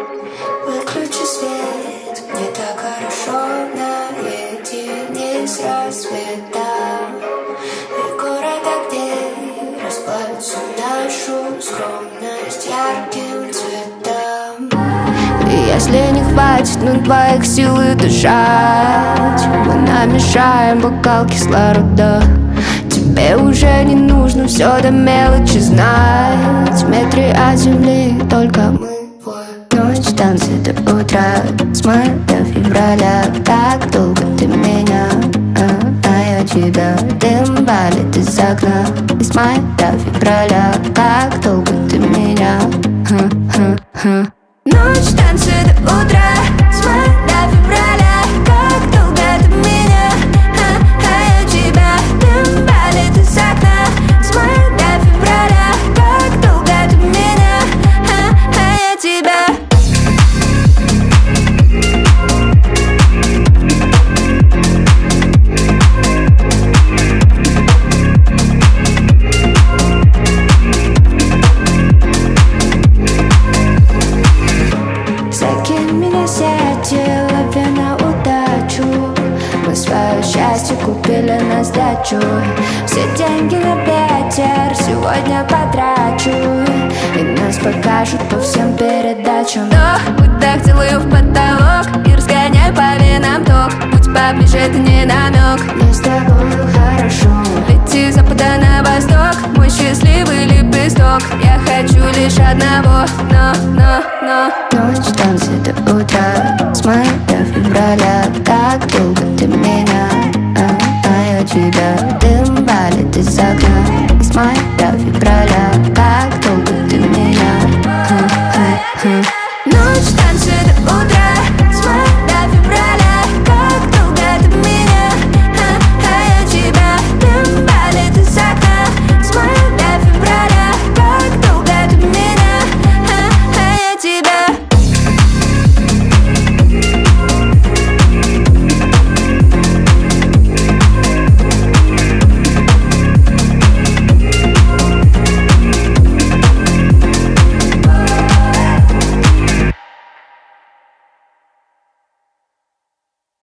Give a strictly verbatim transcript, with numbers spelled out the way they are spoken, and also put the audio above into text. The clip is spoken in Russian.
Выключи свет, мне так хорошо наедине с рассветом. И город огней расплавит всю нашу скромность ярким цветом. И если не хватит, ну, твоих сил и дышать, мы намешаем бокал кислорода. Тебе уже не нужно все до мелочи знать. В метре от земли только мы. Ночь, танцы до утра, с мая до февраля. Как долго ты меня, а, а я тебя. Дым валит из окна, с мая до февраля. Как долго ты меня, ха-ха-ха. Ночь, танцы до утра, с мая до февраля. Как долго ты меня, а, а я тебя. Дым валит из окна, с мая до февраля. Как долго ты меня, а, а я тебя. Закинь меня сетью, лови на удачу. Мы свое счастье купили на сдачу. Все деньги на ветер сегодня потрачу. И нас покажут по всем передачам. Вдох, выдох, целую в потолок. И разгоняй по венам ток. Будь поближе, это не намек. Мне с тобой хорошо. Лети с запада на восток. Мой счастливый лепесток. Я хочу лишь одного, но, но, но. Ночь, танцы до утра, с мая до февраля. Как долго ты меня, а, а я тебя. Дым валит из окна, с мая до февраля. Как долго ты меня, ха-ха-ха. Ночь, танцы до